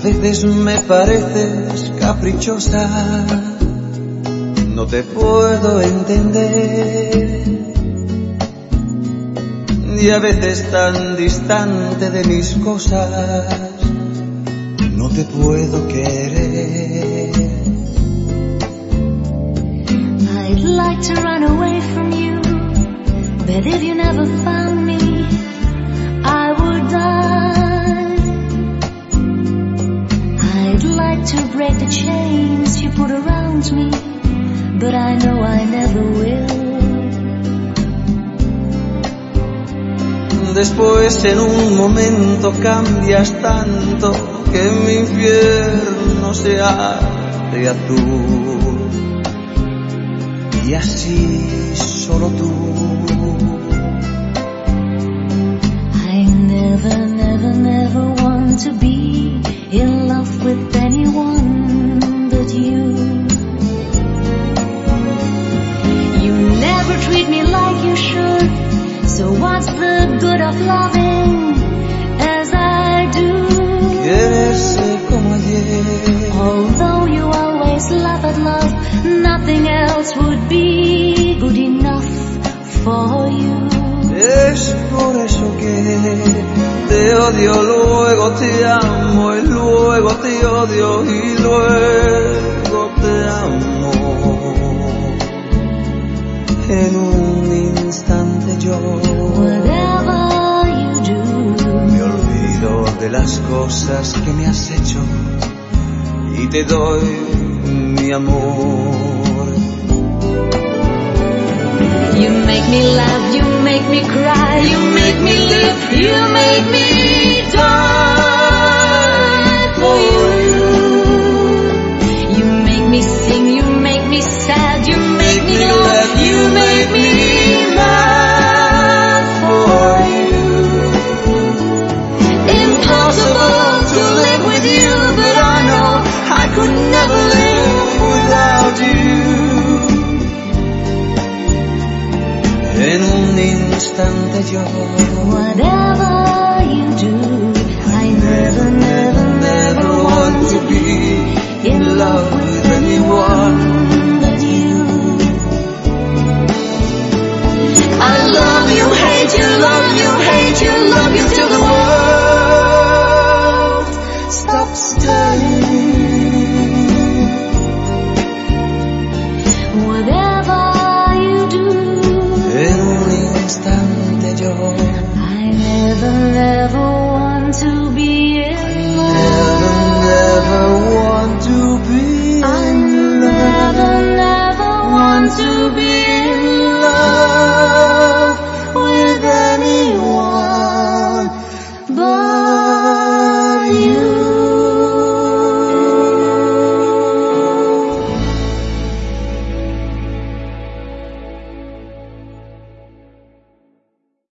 veces me pareces caprichosa, no te puedo entender, y a veces tan distante de mis cosas, no te puedo querer. I'd like to run away from you, but if you never found me, I would die. I'd like to break the chains you put around me, but I know I never will. Después en un momento cambias tanto que mi infierno se hace azul, y así solo tú. I never, never, never want to be in love with anyone but you. You never treat me like you should, so what's the good of loving as I do? Quererse como ayer. Although you always laugh at love, nothing else would be good enough for you. Es por eso que te odio, luego te amo, y luego te odio, y luego te amo. En un instante yo Whatever you do, me olvido de las cosas que me has hecho y te doy mi amor. you make me laugh, you make me cry, you make me live, you make me die for you. You make me sing, you make me sad, you make me laugh, you make me mad for you. Impossible to live with you, but I know I could never live without you. En un instante yo whatever you do, I never, never, never want to be in love with anyone but you. I love you, hate you, love you, hate you, love you till the world stops turning. Whatever you do, en un instante yo I never, never want to be in love. never want to be I in love. never, never want to be